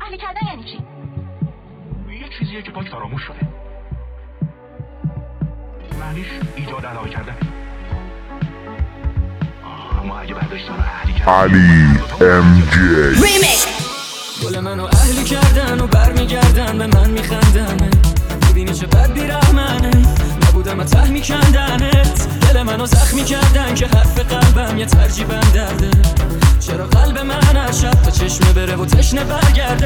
اهلی کردن یعنی چی؟ یه چیزیه که پاک فراموش شده. معنیش ایجاد علاقه کردن. اما اگه برداشتن رو اهلی کردن علی ام جی گل منو اهلی کردن و برمیگردن به من میخندن. میبینی چه بد بیرحمنه، نبودم ته میکندنت. دل منو زخمی کردن که حرف قلبم یه ترجیبم درده. چرا قلب من از شب تا چشمه بره و تشنه برگرده.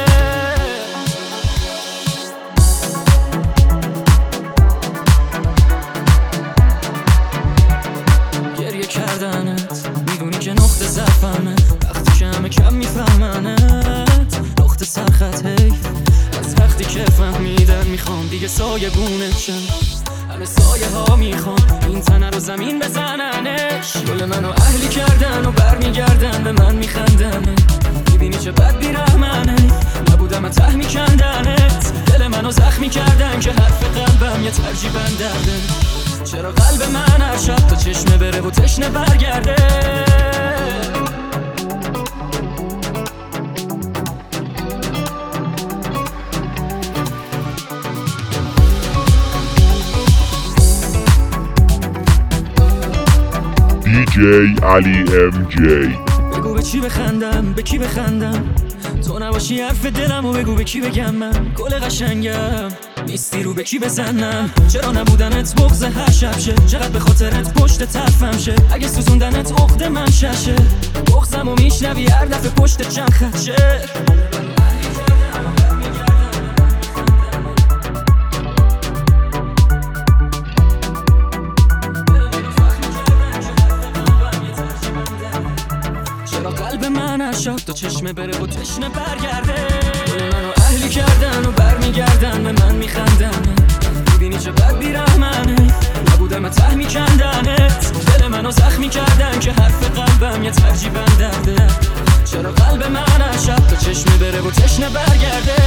گریه کردنت میدونی که نقطه ضعفمه، وقتی که همه کم میفهمنت. نقطه سرخط حیف از وقتی که فهمیدن میخوام دیگه سایه گونت شم. همه سایه ها میخوام این تنه رو زمین بزننش. گل منو اهلی کردن و برمیگردن به من میخندن. میبینی چه بد بیرحمنه، نبودم ته میکندنت. دل منو زخمی کردن که حرف قلبم یه ترجیبم درده. چرا قلب من هر شب تا چشمه بره و تشنه برگرده. دیجی علی ام جی. بگو به چی بخندم، به کی بخندم، تو نباشی حرف دلم و بگو به کی بگم من گل قشنگم نیستی رو به کی بزنم. چرا نبودنت بغض هر شب شه، چقدر به خاطرت پشت طرفم شه. اگه سوزوندنت عقد من ششه، بغضم و میشنوی هر دفعه پشت چند خط شه. قلب من هر شب تا چشمه بره و تشنه برگرده. منو اهلی کردن و برمیگردن به من میخندن. میبینی چه بد بیرحمنه، نبودم ته میکندنت. دل منو زخمی کردن که حرف قلبم یه ترجیبم درده. چرا قلب من هر شب تا چشمه بره و تشنه برگرده.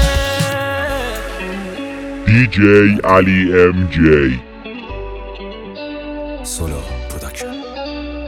دیجی علی ام جی. سولو پروداکشن.